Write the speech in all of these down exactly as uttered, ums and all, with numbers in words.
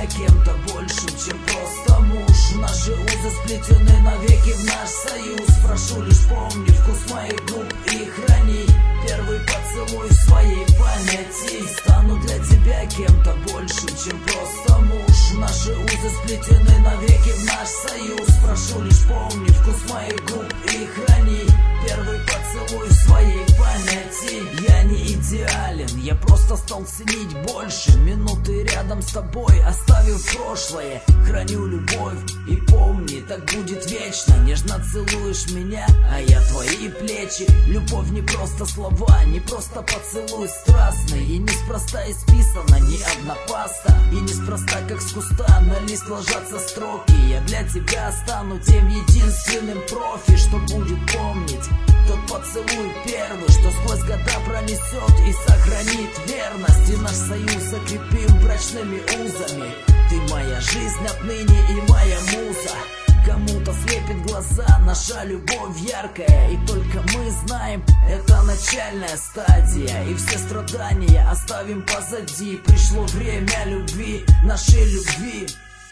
тебя кем-то большим, чем просто муж. Наши узы сплетены навеки в наш союз. Прошу лишь помни вкус моих губ и храни первый поцелуй в своей памяти. Стану для тебя кем-то большим, чем просто муж. Наши узы сплетены навеки в наш союз. Прошу лишь помни вкус моих губ и храни первый поцелуй в своей памяти. Я не идеален, я просто стал ценить больше минуты рядом с тобой, оставив прошлое. Храню любовь и помни, так будет вечно. Нежно целуешь меня, а я твои плечи. Любовь не просто слова, не просто поцелуй страстный. И неспроста исписана ни одна паста, и неспроста как с куста на лист ложатся строки. Я для тебя стану тем единственным профи, что будет помнить тот поцелуй первый, что сквозь года пронесет и сохранит верность. И наш союз закрепим брачными узами. Ты моя жизнь отныне и моя муза. Кому-то слепит глаза наша любовь яркая, и только мы знаем, это начальная стадия. И все страдания оставим позади. Пришло время любви, нашей любви.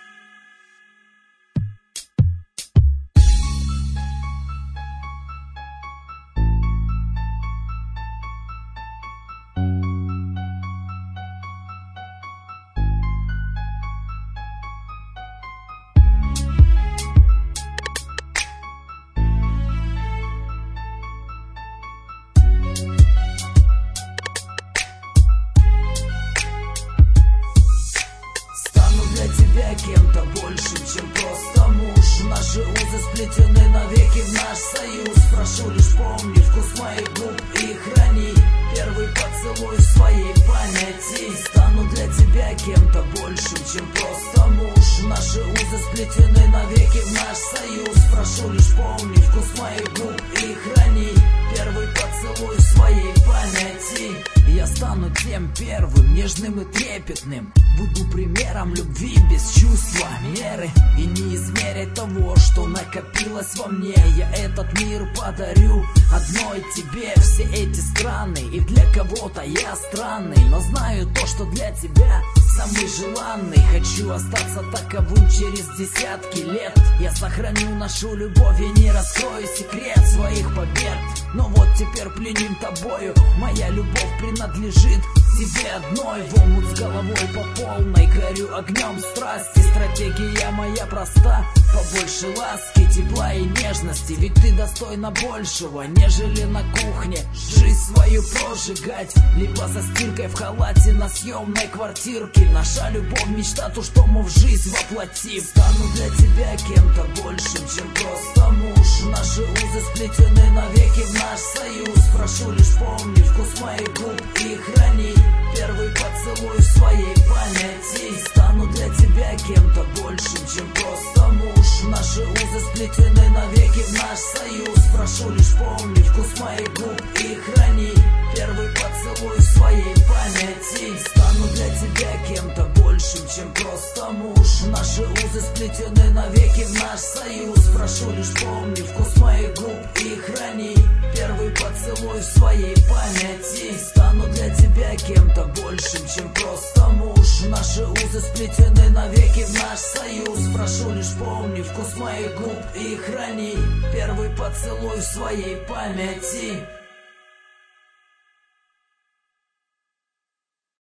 Тебя кем-то большим, чем просто муж. Наши узы сплетены навеки в наш союз. Прошу лишь помни вкус моих губ и храни первый поцелуй в своей памяти. Стану для тебя кем-то большим, чем просто муж. Наши узы сплетены навеки в наш союз. Прошу лишь помни вкус моих губ и храни первый поцелуй в своей памяти. Я стану тем первым, нежным и трепетным. Буду примером любви без чувства меры. И не измерять того, что накопилось во мне. Я этот мир подарю одной тебе. Все эти страны, и для кого-то я странный, но знаю то, что для тебя самый желанный. Хочу остаться таковым через десятки лет. Я сохраню нашу любовь и не раскрою секрет своих побед. Но вот теперь пленим тобою. Моя любовь принадлежит тебе одной. В омут с головой по полной горю огнем страсти. Стратегия моя проста: побольше ласки, тепла и нежности. Ведь ты достойна большего, нежели на кухне жизнь свою прожигать, либо за стиркой в халате на съемной квартирке. Наша любовь мечта, то, что мы в жизнь воплотим. Стану для тебя кем-то большим, чем просто муж. Наши узы сплетены навеки в наш союз. Прошу лишь помни вкус моих губ и храни первый поцелуй в своей памяти. Стану для тебя кем-то большим, чем просто муж. Наши узы сплетены навеки в наш союз. Прошу лишь помни вкус моих губ и храни первый поцелуй в своей памяти. Стану для тебя кем-то большим, чем просто муж. Наши узы сплетены навеки в наш союз. Прошу лишь помни вкус моих губ и храни первый поцелуй в своей памяти. Стану для тебя кем-то большим, чем просто муж. Наши узы сплетены навеки в наш союз. Прошу лишь помни вкус моих губ и храни первый поцелуй в своей памяти.